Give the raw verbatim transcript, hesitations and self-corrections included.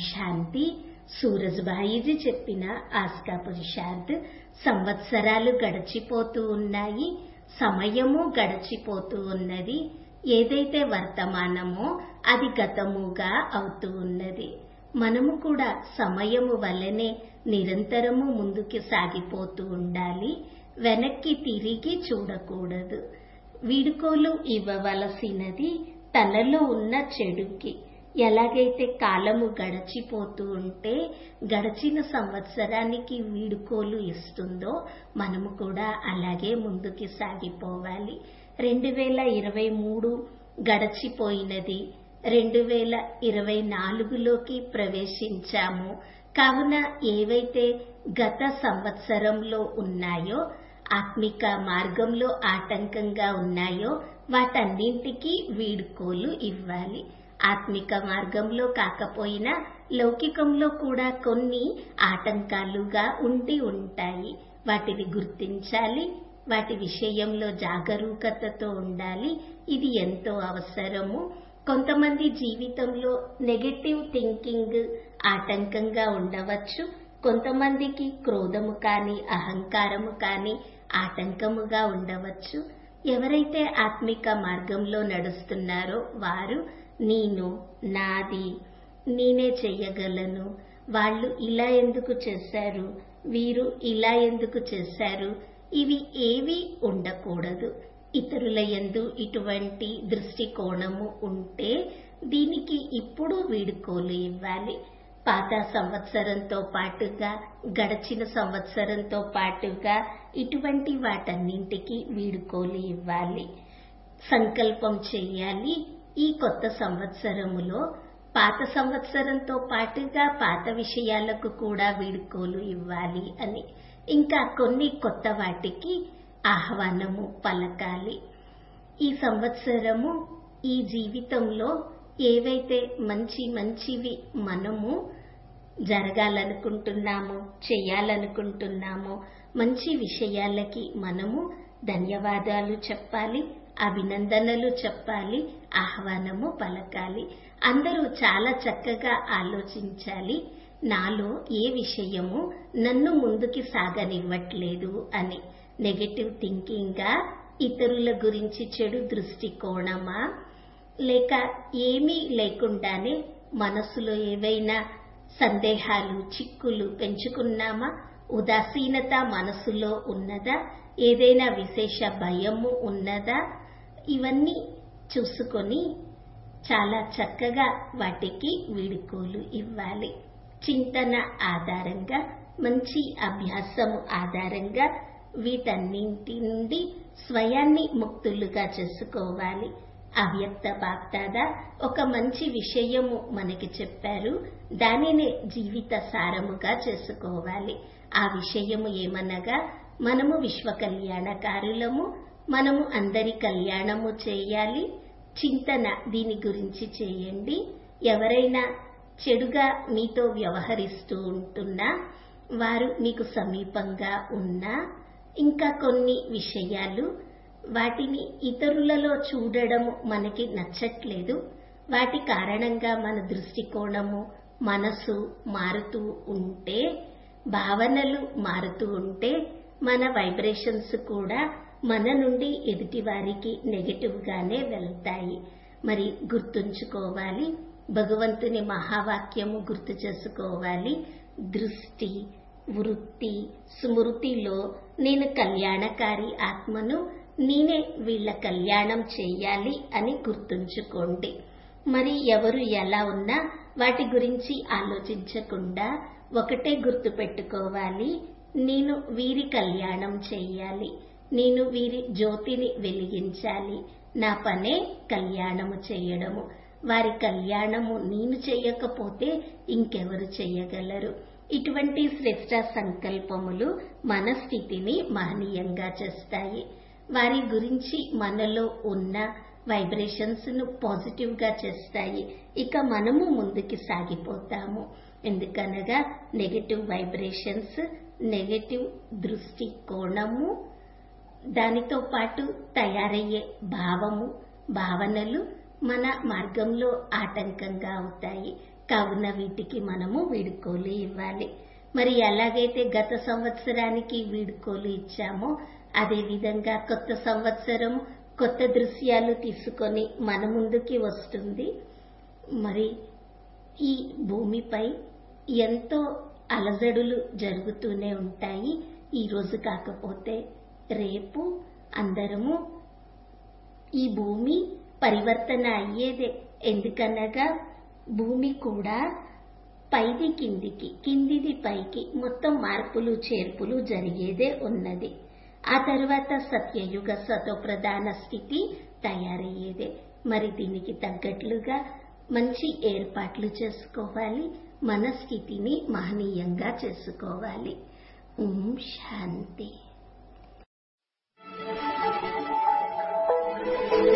శాంతి. సూరజ్భాయిజీ చెప్పిన ఆస్కా పురుషార్థ్. సంవత్సరాలు గడిచిపోతూ ఉన్నాయి, సమయము గడిచిపోతూ ఉన్నది. ఏదైతే వర్తమానమో అది గతముగా అవుతూ ఉన్నది. మనము కూడా సమయము వల్లనే నిరంతరము ముందుకు సాగిపోతూ ఉండాలి. వెనక్కి తిరిగి చూడకూడదు. వీడుకోలు ఇవ్వవలసినది తనలో ఉన్న చెడుకి. ఎలాగైతే కాలము గడిచిపోతూ ఉంటే గడిచిన సంవత్సరానికి వీడుకోలు ఇస్తుందో మనము కూడా అలాగే ముందుకు సాగిపోవాలి. రెండు వేల ఇరవై మూడు గడిచిపోయినది. రెండు వేల ఇరవై నాలుగులోకి ప్రవేశించాము. కావున ఏవైతే గత సంవత్సరంలో ఉన్నాయో, ఆత్మిక మార్గంలో ఆటంకంగా ఉన్నాయో వాటన్నింటికీ వీడుకోలు ఇవ్వాలి. ఆత్మిక మార్గంలో కాకపోయినా లౌకికంలో కూడా కొన్ని ఆటంకాలుగా ఉండి ఉంటాయి. వాటిని గుర్తించాలి. వాటి విషయంలో జాగరూకతతో ఉండాలి. ఇది ఎంతో అవసరము. కొంతమంది జీవితంలో నెగటివ్ థింకింగ్ ఆటంకంగా ఉండవచ్చు. కొంతమందికి క్రోధము కానీ అహంకారము కానీ ఆటంకముగా ఉండవచ్చు. ఎవరైతే ఆత్మిక మార్గంలో నడుస్తున్నారో వారు నేను, నాది, నేనే చెయ్యగలను, వాళ్ళు ఇలా ఎందుకు చేశారు, వీరు ఇలా ఎందుకు చేశారు, ఇవి ఏవి ఉండకూడదు. ఇతరుల యందు ఇటువంటి దృష్టికోణము ఉంటే దీనికి ఇప్పుడు వీడుకోలు ఇవ్వాలి. పాత సంవత్సరంతో పాటుగా గడిచిన సంవత్సరంతో పాటుగా ఇటువంటి వాటన్నింటికి వీడుకోలు ఇవ్వాలి. సంకల్పం చెయ్యాలి. ఈ కొత్త సంవత్సరములో పాత సంవత్సరంతో పాటుగా పాత విషయాలకు కూడా వీడుకోలు ఇవ్వాలి అని. ఇంకా కొన్ని కొత్త వాటికి ఆహ్వానము పలకాలి. ఈ సంవత్సరము ఈ జీవితంలో ఏవైతే మంచి మంచివి మనము జరగాలనుకుంటున్నామో, చెయ్యాలనుకుంటున్నామో మంచి విషయాలకి మనము ధన్యవాదాలు చెప్పాలి, అభినందనలు చెప్పాలి, ఆహ్వానము పలకాలి. అందరూ చాలా చక్కగా ఆలోచించాలి. నాలో ఏ విషయము నన్ను ముందుకి సాగనివ్వట్లేదు అని. నెగటివ్ థింకింగా, ఇతరుల గురించి చెడు దృష్టికోణమా, లేక ఏమీ లేకుండానే మనసులో ఏవైనా సందేహాలు, చిక్కులు పెంచుకున్నామా, ఉదాసీనత మనసులో ఉన్నదా, ఏదైనా విశేష భయము ఉన్నదా, ఇవన్నీ చూసుకొని చాలా చక్కగా వాటికి వీడుకోలు ఇవ్వాలి. చింతన ఆధారంగా, మంచి అభ్యాసము ఆధారంగా వీటన్నింటి నుండి స్వయాన్ని ముక్తులుగా చేసుకోవాలి. అవ్యక్త బాప్దాదా ఒక మంచి విషయము మనకి చెప్పారు. దానినే జీవిత సారముగా చేసుకోవాలి. ఆ విషయము ఏమనగా మనము విశ్వ కళ్యాణకారులము, మనము అందరి కళ్యాణము చేయాలి. చింతన దీని గురించి చేయండి. ఎవరైనా చెడుగా మీతో వ్యవహరిస్తూ ఉంటున్నా, వారు మీకు సమీపంగా ఉన్నా, ఇంకా కొన్ని విషయాలు వాటిని ఇతరులలో చూడడము మనకి నచ్చట్లేదు. వాటి కారణంగా మన దృష్టికోణము, మనసు మారుతూ ఉంటే, భావనలు మారుతూ ఉంటే మన వైబ్రేషన్స్ కూడా మన నుండి ఎదుటి వారికి నెగటివ్ గానే వెళ్తాయి. మరి గుర్తుంచుకోవాలి. భగవంతుని మహావాక్యము గుర్తు చేసుకోవాలి. దృష్టి, వృత్తి, స్మృతిలో నేను కళ్యాణకారి ఆత్మను, నేనే వీళ్ళ కళ్యాణం చెయ్యాలి అని గుర్తుంచుకోండి. మరి ఎవరు ఎలా ఉన్నా వాటి గురించి ఆలోచించకుండా ఒకటే గుర్తు పెట్టుకోవాలి. నేను వీరి కళ్యాణం చెయ్యాలి, నేను వీరి జ్యోతిని వెలిగించాలి. నా పనే కళ్యాణము చెయ్యడము. వారి కళ్యాణము నేను చెయ్యకపోతే ఇంకెవరు చెయ్యగలరు? ఇటువంటి శ్రేష్ట సంకల్పములు మన స్థితిని మహనీయంగా చేస్తాయి. వారి గురించి మనలో ఉన్న వైబ్రేషన్స్ ను పాజిటివ్ గా చేస్తాయి. ఇక మనము ముందుకి సాగిపోతాము. ఎందుకనగా నెగటివ్ వైబ్రేషన్స్, నెగటివ్ దృష్టికోణము, దానితో పాటు తయారయ్యే భావము, భావనలు మన మార్గంలో ఆటంకంగా అవుతాయి. కావున వీటికి మనము వీడ్కోలు ఇవ్వాలి. మరి ఎలాగైతే గత సంవత్సరానికి వీడ్కోలు ఇచ్చామో అదే విధంగా కొత్త సంవత్సరం కొత్త దృశ్యాలు తీసుకొని మన ముందుకి వస్తుంది. మరి ఈ భూమిపై ఎంతో అలజడులు జరుగుతూనే ఉంటాయి. ఈ రోజు కాకపోతే రేపు అందరము ఈ భూమి పరివర్తన అయ్యేదే. ఎందుకనగా భూమి కూడా పైది కిందికి, కిందిది పైకి మొత్తం మార్పులు చేర్పులు జరిగేదే ఉన్నది. ఆ తర్వాత సత్యయుగ సతో ప్రధాన స్థితి తయారయ్యేదే. మరి దీనికి తగ్గట్లుగా మంచి ఏర్పాట్లు చేసుకోవాలి, మన స్థితిని మహనీయంగా చేసుకోవాలి. ఓం శాంతి.